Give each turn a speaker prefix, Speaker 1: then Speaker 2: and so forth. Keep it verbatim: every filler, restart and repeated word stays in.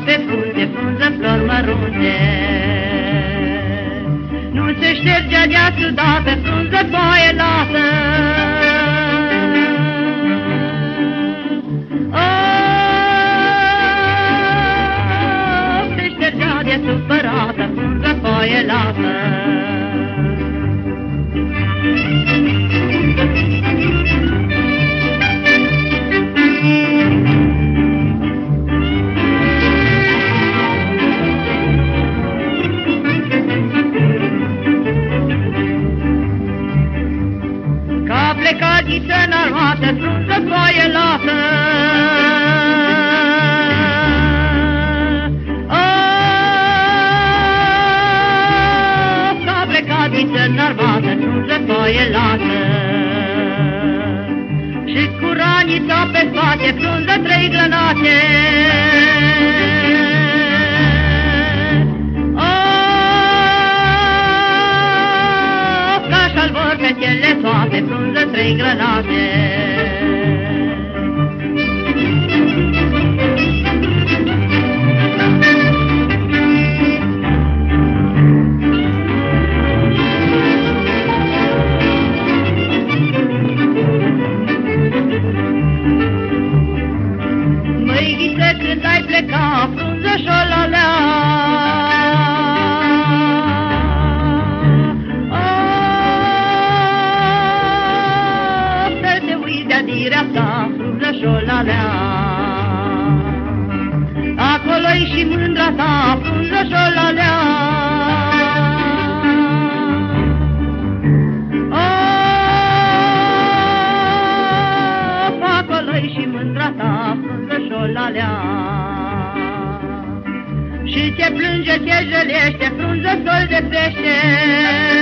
Speaker 1: pe frunte, frunză flori mărunte. Nu se șterge deasă dată, frunză foaie lată. Oh, se ștergea de supărată, frunză foaie lată. Ca plecadiță în armată, frunză foaie lată. Oh, ca plecadiță în armată, frunză foaie lată. Și cu ranița pe spate, frunză trei grănate. Ele toate frunză trei grănate. Măi, ghise, când ai pleca, frunză și-o lalea. Direa ta, frunză și-o lalea. Acolo-i și mândra ta, frunză și-o lalea. Oh, acolo-i și mândra ta, frunză și-o lalea. Și te plânge, te jălește, frunză sol de pește.